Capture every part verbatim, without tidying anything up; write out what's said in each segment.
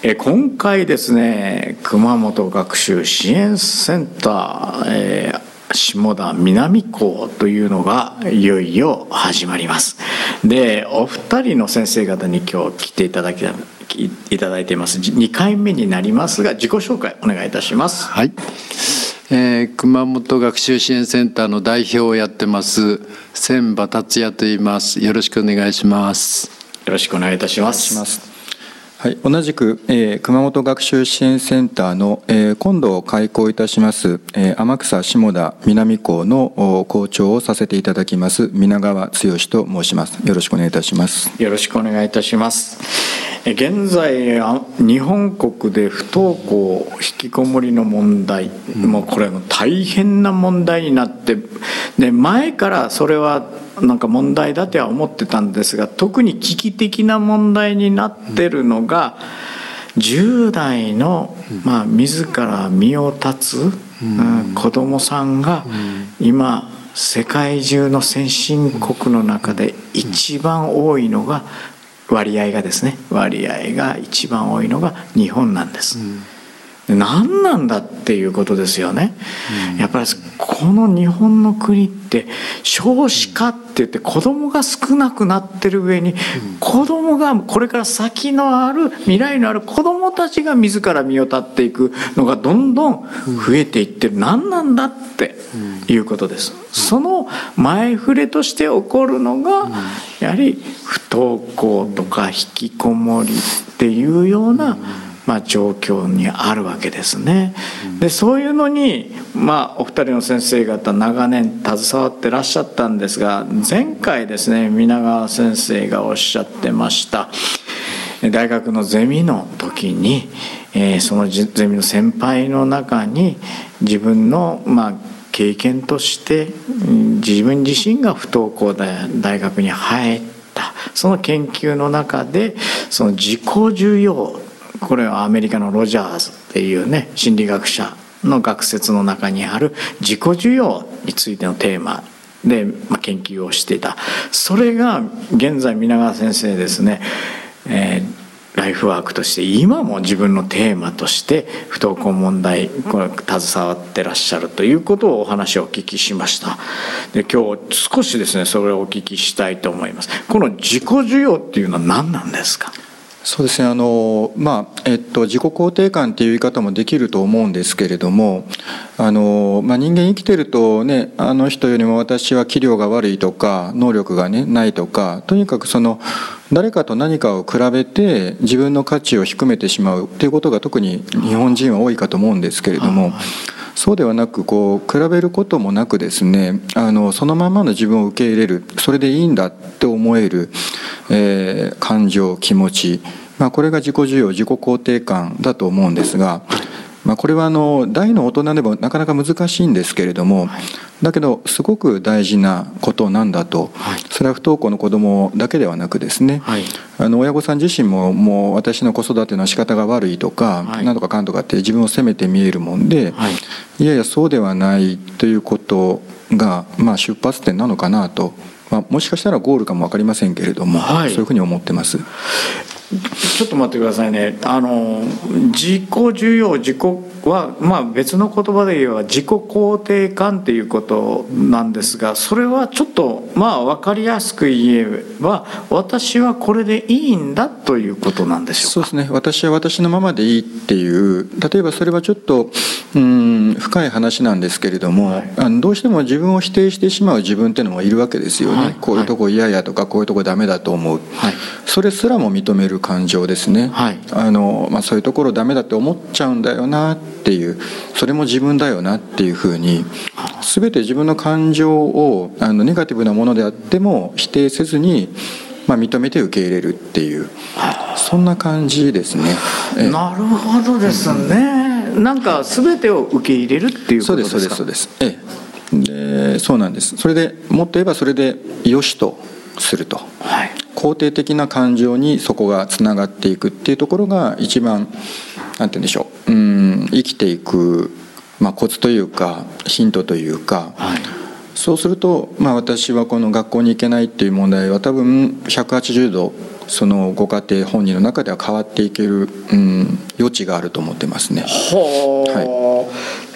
え今回ですね、熊本学習支援センター、えー、下田南校というのがいよいよ始まります。で、お二人の先生方に今日来ていただきいただいています。にかいめになりますが、自己紹介お願いいたします。 はい、えー、熊本学習支援センターの代表をやってます千葉達也と言います。よろしくお願いします。 よろしくお願いいたします。 はい、同じく、えー、熊本学習支援センターの、えー、今度開校いたします、えー、天草下田南校の校長をさせていただきます皆川剛と申します。よろしくお願いいたします。 よろしくお願いいたします。現在日本国で不登校引きこもりの問題、うん、もうこれも大変な問題になって、で前からそれはなんか問題だとは思ってたんですが、特に危機的な問題になってるのが、うん、じゅう代の、まあ、自ら身を絶つ、うんうん、子どもさんが今世界中の先進国の中で一番多いのが割合がですね割合が一番多いのが日本なんです。うん、何なんだっていうことですよね。うん、やっぱりこの日本の国って少子化って言って子供が少なくなってる上に、うん、子供がこれから先のある未来のある子供たちが自ら身を絶っていくのがどんどん増えていってる。何なんだっていうことです。その前触れとして起こるのがやはり不登校とか引きこもりっていうようなまあ状況にあるわけですね。でそういうのにまあお二人の先生方長年携わってらっしゃったんですが、前回ですね皆川先生がおっしゃってました大学のゼミの時に、えー、そのゼミの先輩の中に自分のまあ経験として自分自身が不登校で大学に入ったその研究の中でその自己需要、これはアメリカのロジャーズっていうね心理学者の学説の中にある自己需要についてのテーマで、まあ、研究をしていた。それが現在皆川先生ですね、えーライフワークとして今も自分のテーマとして不登校問題これ携わってらっしゃるということをお話をお聞きしました。で今日少しですねそれをお聞きしたいと思います。この自己需要っていうのは何なんですか？ そうですね、あの、まあえっと、自己肯定感っていう言い方もできると思うんですけれども、あの、まあ、人間生きてるとね、あの人よりも私は器量が悪いとか能力が、ね、ないとか、とにかくその誰かと何かを比べて自分の価値を低めてしまうっていうことが特に日本人は多いかと思うんですけれども、そうではなくこう比べることもなくですね、あのそのままの自分を受け入れる、それでいいんだって思える、えー、感情気持ち、まあ、これが自己需要自己肯定感だと思うんですが、まあ、これはあの大の大人でもなかなか難しいんですけれども、だけどすごく大事なことなんだと、それは不登校の子どもだけではなくですね、はい、あの親御さん自身ももう私の子育ての仕方が悪いとか、はい、なんとかかんとかって自分を責めて見えるもんで、はい、いやいやそうではないということが、まあ、出発点なのかなと、まあ、もしかしたらゴールかも分かりませんけれども、はい、そういうふうに思ってます。 ちょっと待ってくださいね。あの自己需要自己は、まあ、別の言葉で言えば自己肯定感っていうことなんですが、それはちょっとまあ分かりやすく言えば私はこれでいいんだということなんでしょうか？ そうですね、私は私のままでいいっていう、例えばそれはちょっとうん深い話なんですけれども、はい、あのどうしても自分を否定してしまう自分っていうのもいるわけですよね。はい、こういうとこ嫌やとかこういうとこダメだと思う、はい、それすらも認める感情ですね。はい、あのまあ、そういうところダメだって思っちゃうんだよなっていう、それも自分だよなっていうふうに全て自分の感情をあのネガティブなものであっても否定せずに、まあ、認めて受け入れるっていう、そんな感じですね。 なるほどですね。うん、なんか全てを受け入れるっていうことですか？ そうですそうですそうです。ええ、でそうなんです。それでもっと言えばそれでよしとすると、はい、肯定的な感情にそこがつながっていくっていうところが一番なんて言うんでしょう、うん生きていく、まあ、コツというかヒントというか、はい、そうすると、まあ、私はこの学校に行けないっていう問題は多分ひゃくはちじゅうどそのご家庭本人の中では変わっていける、うん、余地があると思ってますね。 ほう、はい、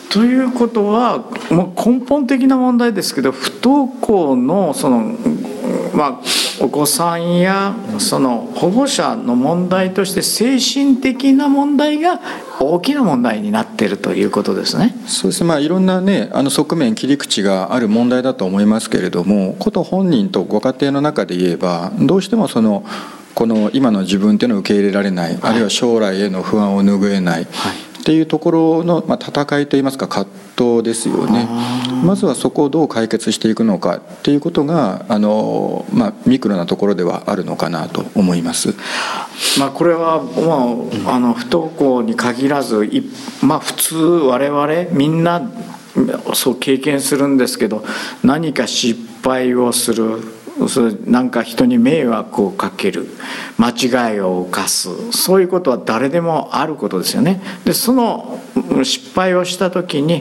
ということはもう根本的な問題ですけど、不登校のその、まあ、お子さんやその保護者の問題として精神的な問題が大きな問題になっているということですね。 そうですね、まあ、いろんなねあの側面切り口がある問題だと思いますけれども、こと本人とご家庭の中で言えばどうしてもそのこの今の自分っていうのを受け入れられない、はい、あるいは将来への不安を拭えない、はい、っていうところの、まあ、戦いといいますか葛藤ですよね。まずはそこをどう解決していくのかっていうことがあの、まあ、ミクロなところではあるのかなと思います。 まあ、これは、まあ、あの不登校に限らず、まあ、普通我々みんなそう経験するんですけど、何か失敗をする、それなんか人に迷惑をかける、間違いを犯す、そういうことは誰でもあることですよね。でその失敗をした時に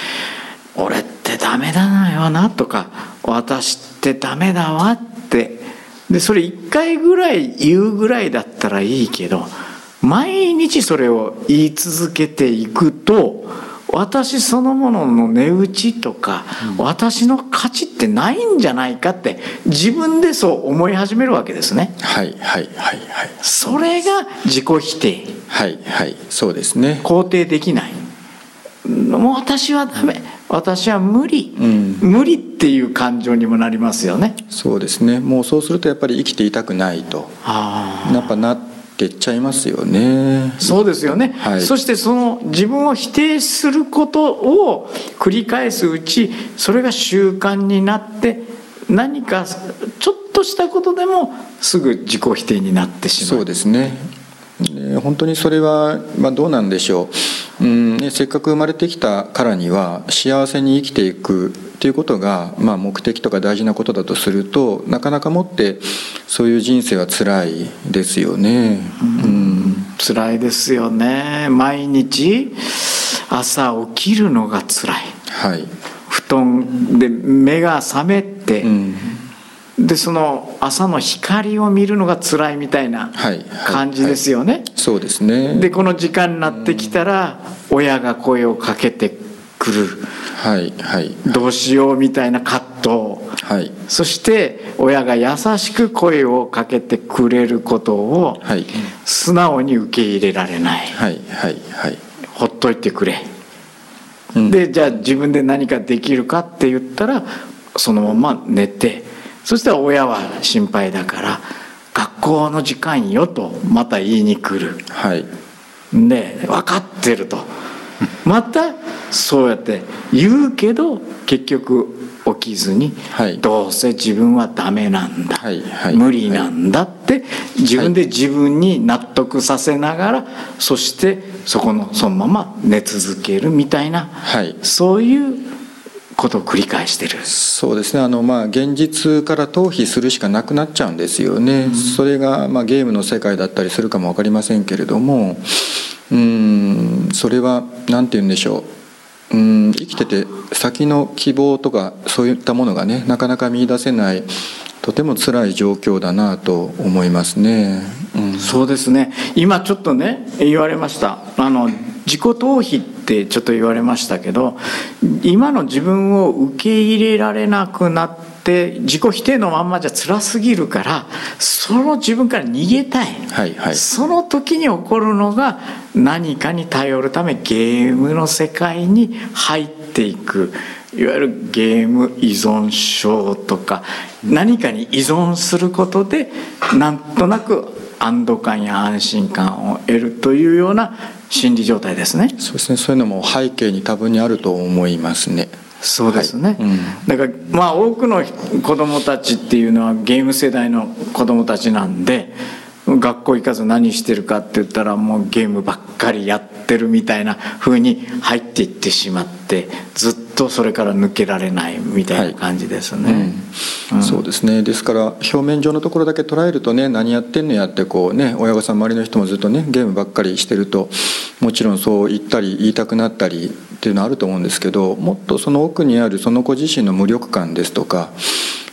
「俺ってダメだなよな」とか「私ってダメだわ」ってでそれいっかいぐらい言うぐらいだったらいいけど、毎日それを言い続けていくと、私そのものの値打ちとか、うん、私の価値ってないんじゃないかって自分でそう思い始めるわけですね。 はいはいはいはい。 それが自己否定。 はいはい、そうですね。 肯定できない。もう私はダメ、私は無理、うん、無理っていう感情にもなりますよね。 そうですね。もうそうするとやっぱり生きていたくないとやっぱなってってっちゃいますよね。 そうですよね、はい、そしてその自分を否定することを繰り返すうち、それが習慣になって、何かちょっとしたことでもすぐ自己否定になってしまう。 そうですね。本当にそれは、まあ、どうなんでしょう、うんね、せっかく生まれてきたからには幸せに生きていくということが、まあ、目的とか大事なことだとすると、なかなかもってそういう人生は辛いですよね。うん、 辛いですよね。毎日朝起きるのが辛い、はい、布団で目が覚めて、うん、でその朝の光を見るのが辛いみたいな感じですよね、はいはいはい、 そうですね。 でこの時間になってきたら、うん、親が声をかけてくる、はいはい、どうしようみたいな葛藤、はい、そして親が優しく声をかけてくれることを素直に受け入れられない、はいはいはい、ほっといてくれ、うん、でじゃあ自分で何かできるかって言ったらそのまま寝て、そしたら親は心配だから学校の時間よとまた言いに来る、はい、で分かってるとまたそうやって言うけど結局起きずに、はい、どうせ自分はダメなんだ、はいはい、無理なんだって自分で自分に納得させながら、はい、そしてそこのそのまま寝続けるみたいな、はい、そういうことを繰り返してる。 そうですね。あの、まあ、現実から逃避するしかなくなっちゃうんですよね、うん、それが、まあ、ゲームの世界だったりするかも分かりませんけれども、うーんそれは何て言うんでしょう、うーん生きてて先の希望とかそういったものがねなかなか見出せない、とても辛い状況だなと思いますね、うん、 そうですね。今ちょっとね言われました、あの自己逃避ってちょっと言われましたけど、今の自分を受け入れられなくなって自己否定のまんまじゃ辛すぎるから、その自分から逃げたい、はいはい、その時に起こるのが何かに頼るためゲームの世界に入っていく、いわゆるゲーム依存症とか、何かに依存することでなんとなく安堵感や安心感を得るというような心理状態ですね。 そうですね。そういうのも背景に多分にあると思いますね。 そうですね、はい、うん、だからまあ多くの子どもたちっていうのはゲーム世代の子どもたちなんで、学校行かず何してるかって言ったらもうゲームばっかりやってるみたいな風に入っていってしまって、ずっとそれから抜けられないみたいな感じですね、はい、 うんうん、そうですね。ですから表面上のところだけ捉えるとね、何やってんのやってこうね、親御さん周りの人もずっとねゲームばっかりしてると、もちろんそう言ったり言いたくなったりっていうのはあると思うんですけど、もっとその奥にあるその子自身の無力感ですとか、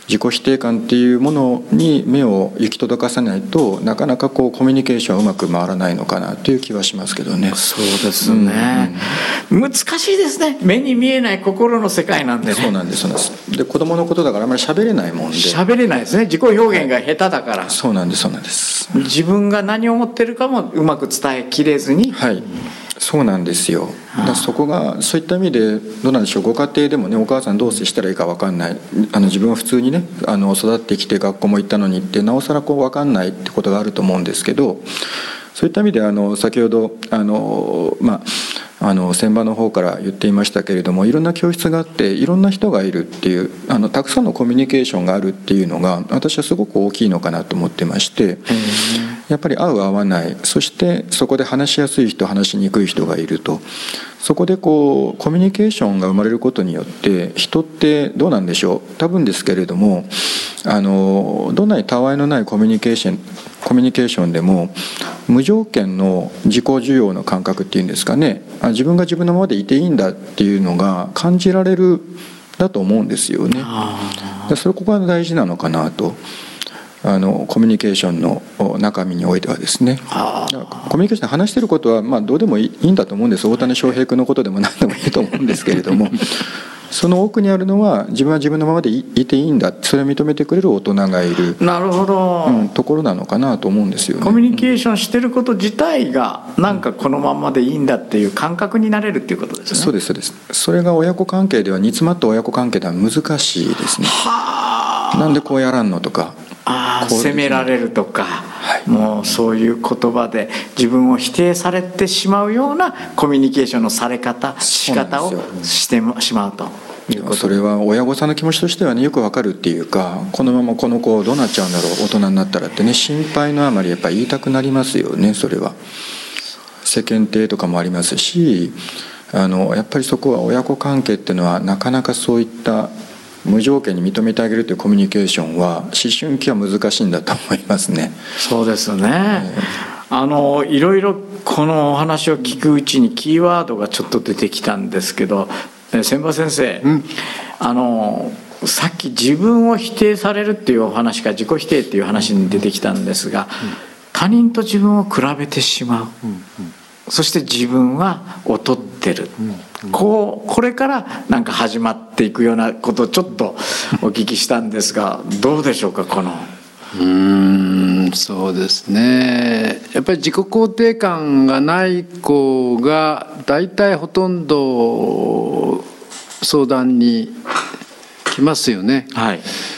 自己否定感っていうものに目を行き届かせないとなかなかこうコミュニケーションはうまく回らないのかなという気はしますけどね。 そうですね、うんうん、難しいですね。目に見えない心の世界なんでね。 そうなんですそうなんですで子供のことだからあまり喋れないもんで喋れないですね。自己表現が下手だから、はい、 そうなんですそうなんです自分が何を思ってるかもうまく伝えきれずに、 はい、そうなんですよ。だからそこがそういった意味でどうなんでしょう。ご家庭でもねお母さんどう接したらいいか分かんない、あの自分は普通にねあの育ってきて学校も行ったのにってなおさらこう分かんないってことがあると思うんですけど、そういった意味であの先ほどあのまああの専場の方から言っていましたけれども、いろんな教室があっていろんな人がいるっていうあのたくさんのコミュニケーションがあるっていうのが私はすごく大きいのかなと思ってまして、やっぱり合う合わない、そしてそこで話しやすい人話しにくい人がいると、そこでこうコミュニケーションが生まれることによって人ってどうなんでしょう、多分ですけれどもあのどんなにたわいのないコミュニケーションコミュニケーションでも無条件の自己需要の感覚っていうんですかね、あ自分が自分のままでいていいんだっていうのが感じられるだと思うんですよね。でそれここが大事なのかなと、あのコミュニケーションの中身においてはですね。コミュニケーションで話してることはまあどうでもいいんだと思うんです。大谷翔平君のことでも何でもいいと思うんですけれどもその奥にあるのは自分は自分のままでいていいんだ、それを認めてくれる大人がいる、 なるほど、 うん、ところなのかなと思うんですよね。 コミュニケーションしてること自体がなんかこのままでいいんだっていう感覚になれるっていうことですね。 そうですそうです。それが親子関係では煮詰まった親子関係では難しいですね。はあ、なんでこうやらんのとか、 あ責められるとか、 はい、 もうそういう言葉で自分を否定されてしまうようなコミュニケーションのされ方仕方をしてしまうということ。 それは親御さんの気持ちとしてはねよくわかるっていうか、このままこの子どうなっちゃうんだろう大人になったらってね、心配のあまりやっぱり言いたくなりますよね。それは世間体とかもありますし、あのやっぱりそこは親子関係っていうのはなかなかそういった無条件に認めてあげるというコミュニケーションは思春期は難しいんだと思いますね。 そうですね、えー、あのいろいろこのお話を聞くうちにキーワードがちょっと出てきたんですけど、千葉先生、うん、あのさっき自分を否定されるっていうお話が自己否定っていう話に出てきたんですが、うん、他人と自分を比べてしまう、うんうん、そして自分は劣ってる、うんうん、こうこれからなんか始まっていくようなことをちょっとお聞きしたんですがどうでしょうか。このうーんそうですね、やっぱり自己肯定感がない子が大体ほとんど相談に来ますよね。 はい、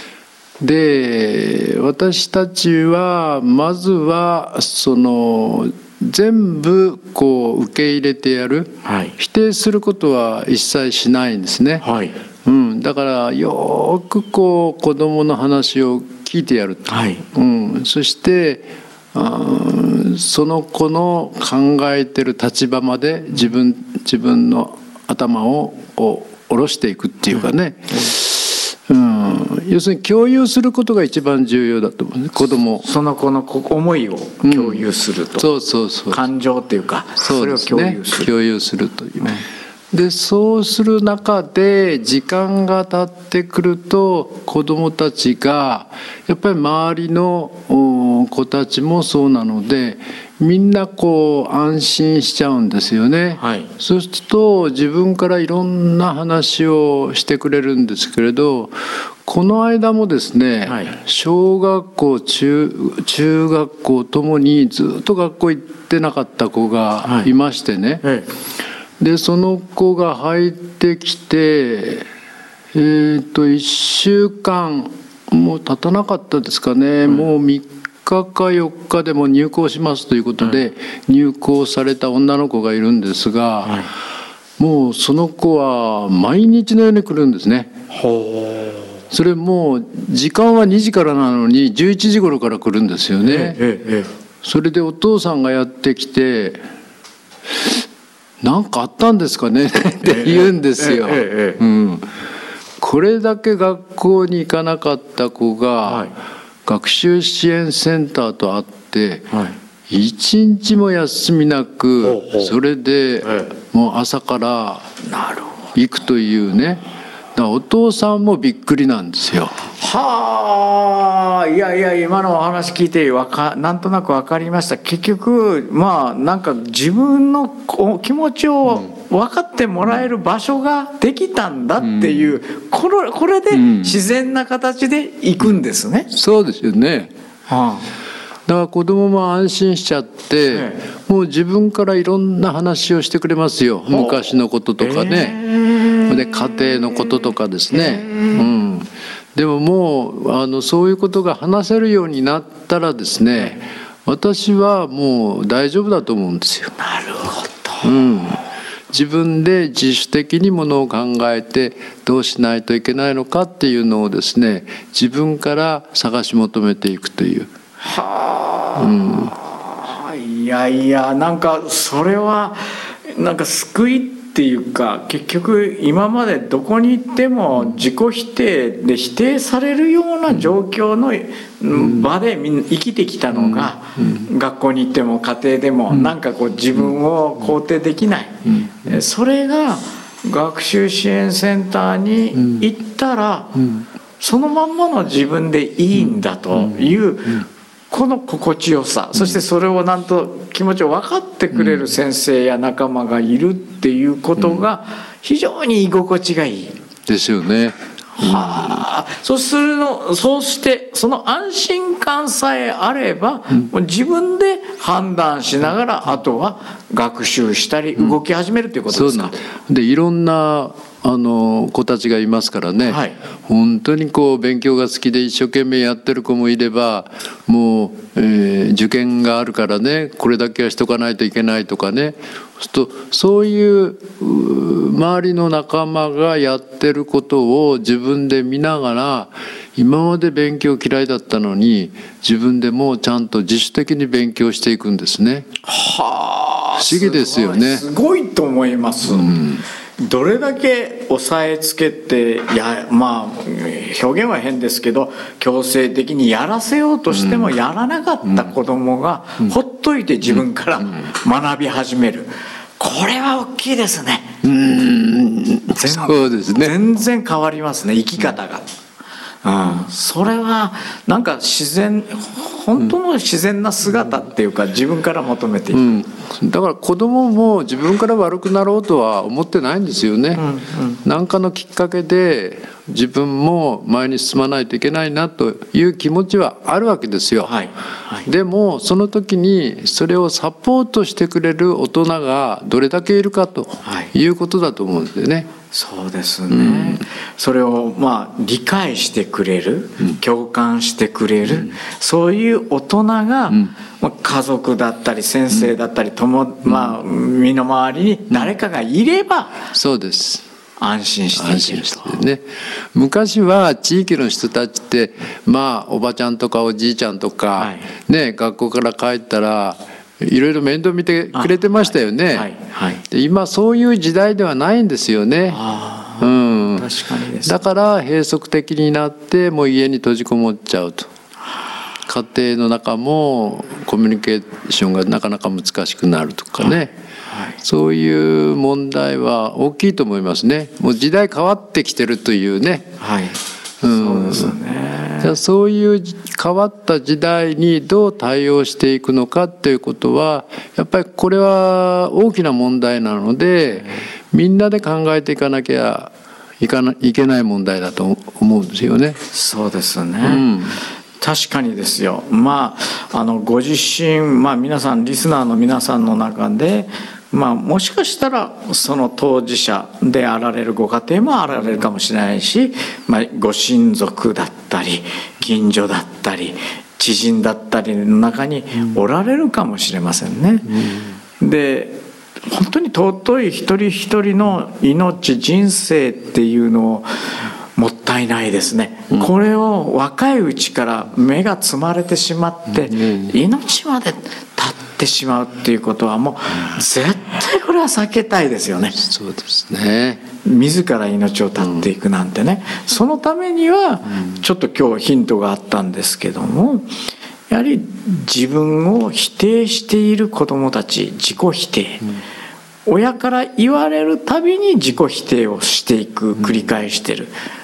で私たちはまずはその全部こう受け入れてやる、はい、否定することは一切しないんですね。 はい、 うん、だからよくこう子どもの話を聞いてやる、 はい、 うん、そしてあその子の考えてる立場まで自分自分の頭をこう下ろしていくっていうかね、うん、要するに共有することが一番重要だと思うね。子供その子の思いを共有すると、うん、 そうそうそう感情っていうかそれを共有する、 共有するという、うんでそうする中で時間が経ってくると子どもたちがやっぱり周りの子たちもそうなのでみんなこう安心しちゃうんですよね。 はい、 そうすると自分からいろんな話をしてくれるんですけれど、この間もですね、はい、小学校 中, 中学校ともにずっと学校行ってなかった子がいましてね、はいはいでその子が入ってきて、えー、といっしゅうかんもう経たなかったですかね、うん、もうみっかかよっかでも入校しますということで、うん、入校された女の子がいるんですが、うん、もうその子は毎日のように来るんですね。 ほう。 それもう時間はにじからなのにじゅういちじ頃から来るんですよね。ええええ、それでお父さんがやってきてなんかあったんですかねって言うんですよ、うん、これだけ学校に行かなかった子が学習支援センターと会って一日も休みなくそれでもう朝から行くというね、だからお父さんもびっくりなんですよ。 はあ、いやいや、今のお話聞いてわかなんとなく分かりました。結局まあなんか自分の気持ちを分かってもらえる場所ができたんだっていう、うん、これ、これで自然な形でいくんですね、 うん、そうですよね、はあ、だから子供も安心しちゃって、ええ、もう自分からいろんな話をしてくれますよ。昔のこととかね、えー、で家庭のこととかですね、えーうん、でももうあのそういうことが話せるようになったらですね、私はもう大丈夫だと思うんですよ。 なるほど、 うん、自分で自主的にものを考えてどうしないといけないのかっていうのをですね、自分から探し求めていくという。 はあ、うん、いやいや、なんかそれはなんか救いっていうか、結局今までどこに行っても自己否定で否定されるような状況の場でみんな生きてきたのが、学校に行っても家庭でもなんかこう自分を肯定できない、それが学習支援センターに行ったらそのまんまの自分でいいんだというこの心地よさ、そしてそれをなんと気持ちを分かってくれる先生や仲間がいるっていうことが非常に居心地がいいですよね。 はあ、そうするの、そうしてその安心感さえあれば、うん、自分で判断しながらあとは学習したり動き始めるということですか。 うん、そうでいろんなあの子たちがいますからね、はい、本当にこう勉強が好きで一生懸命やってる子もいれば、もう、えー、受験があるからねこれだけはしとかないといけないとかね、そういう周りの仲間がやってることを自分で見ながら、今まで勉強嫌いだったのに自分でもちゃんと自主的に勉強していくんですね。 はあ、 不思議ですよね。 すごいと思います、うん、どれだけ押さえつけて、やまあ表現は変ですけど強制的にやらせようとしてもやらなかった子供がほっといて自分から学び始める、これは大きいですね。 うん、そうですね。 全然変わりますね、生き方が。うん、それはなんか自然、本当の自然な姿っていうか、自分から求めていく、うん、 だから子供も自分から悪くなろうとは思ってないんですよね。何、うんうん、かのきっかけで自分も前に進まないといけないなという気持ちはあるわけですよ、はいはい、でもその時にそれをサポートしてくれる大人がどれだけいるかということだと思うんですよね。 そうですね、うん、それをまあ理解してくれる、うん、共感してくれる、うん、そういう大人が、うん、家族だったり先生だったり、とも、うん、まあ、身の回りに誰かがいれば、 うん、そうです安心していけると、 ね、昔は地域の人たちってまあおばちゃんとかおじいちゃんとか、はいね、学校から帰ったらいろいろ面倒見てくれてましたよね、はいはいはい、で今そういう時代ではないんですよね。 あ、うん、確かにです、ね、 だから閉塞的になってもう家に閉じこもっちゃうと、家庭の中もコミュニケーションがなかなか難しくなるとかね、はいはい、そういう問題は大きいと思いますね。もう時代変わってきてるというね、 はい、 うん、そうですね。じゃあそういう変わった時代にどう対応していくのかっていうことはやっぱりこれは大きな問題なので、みんなで考えていかなきゃいかないけない問題だと思うんですよね。 そうですね、うん、確かにですよ。まああのご自身、まあ、皆さんリスナーの皆さんの中でまあ、もしかしたらその当事者であられるご家庭もあられるかもしれないし、まあ、ご親族だったり近所だったり知人だったりの中におられるかもしれませんね、うん、で本当に尊い一人一人の命人生っていうのをもったいないですね、うん、これを若いうちから目が摘まれてしまって、うん、命まで立ってしまうっていうことはもう絶対これは避けたいですよね。 そうですね。 自ら命を絶っていくなんてね、うん、そのためにはちょっと今日ヒントがあったんですけども、やはり自分を否定している子どもたち、自己否定、うん、親から言われるたびに自己否定をしていく、繰り返してる、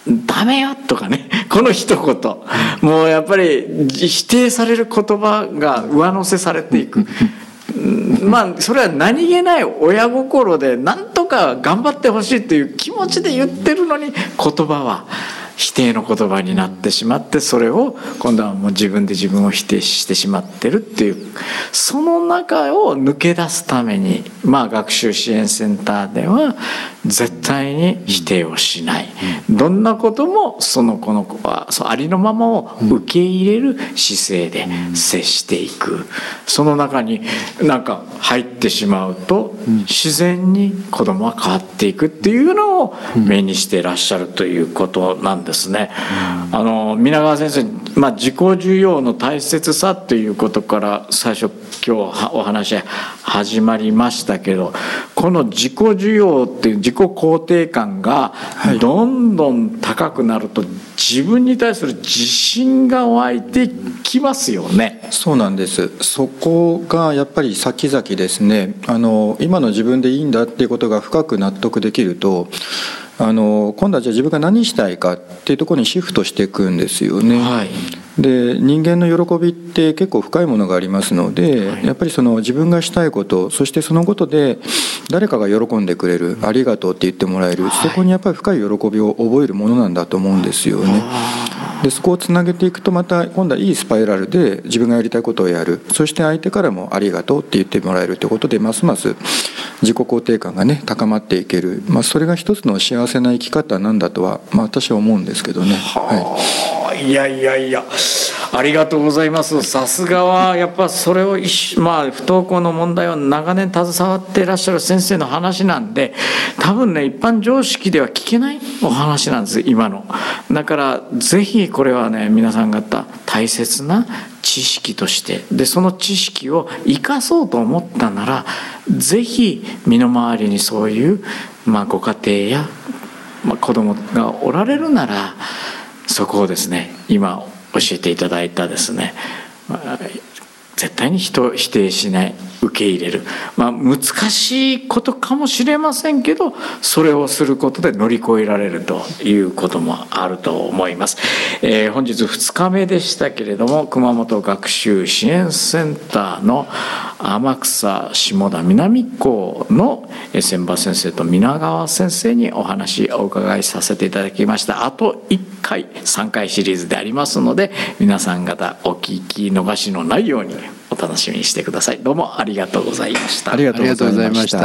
ダメよとかね、この一言、もうやっぱり否定される言葉が上乗せされていく。まあそれは何気ない親心で何とか頑張ってほしいという気持ちで言ってるのに、言葉は否定の言葉になってしまって、それを今度はもう自分で自分を否定してしまってるっていう、その中を抜け出すために、まあ学習支援センターでは絶対に否定をしない、どんなこともその子の子はそうありのままを受け入れる姿勢で接していく。その中になんか入ってしまうと自然に子供は変わっていくっていうのを目にしていらっしゃるということなんですね。あの皆川先生、まあ、自己需要の大切さということから最初今日お話始まりましたけど、この自己需要っていう自己肯定感がどんどん高くなると自分に対する自信が湧いてきますよね。 そうなんです。そこがやっぱり先々ですね、あの今の自分でいいんだっていうことが深く納得できると、あの今度はじゃあ自分が何したいかっていうところにシフトしていくんですよね。はい、で人間の喜びって結構深いものがありますので、はい、やっぱりその自分がしたいこと、そしてそのことで誰かが喜んでくれる、ありがとうって言ってもらえる、はい、そこにやっぱり深い喜びを覚えるものなんだと思うんですよね。でそこをつなげていくと、また今度はいいスパイラルで自分がやりたいことをやる、そして相手からもありがとうって言ってもらえるということで、ますます自己肯定感がね高まっていける、まあ、それが一つの幸せな生き方なんだとは、まあ、私は思うんですけどね。 はい、いやいやいや、ありがとうございます。さすがはやっぱそれを一、まあ、不登校の問題を長年携わっていらっしゃる先生の話なんで、多分ね一般常識では聞けないお話なんです今の。だからぜひこれはね皆さん方大切な知識として、でその知識を生かそうと思ったなら、ぜひ身の回りにそういう、まあ、ご家庭や、まあ、子供がおられるなら、そこをですね今教えていただいたですね、まあ、絶対に人を否定しない、受け入れる、まあ、難しいことかもしれませんけど、それをすることで乗り越えられるということもあると思います。えー、本日ふつかめでしたけれども、熊本学習支援センターの天草下田南校の千葉先生と皆川先生にお話お伺いさせていただきました。あといっかいさんかいシリーズでありますので、皆さん方お聞き逃しのないようにお楽しみにしてください。どうもありがとうございました。 ありがとうございました。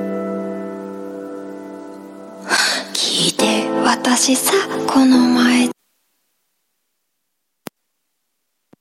聞いて、私さこの前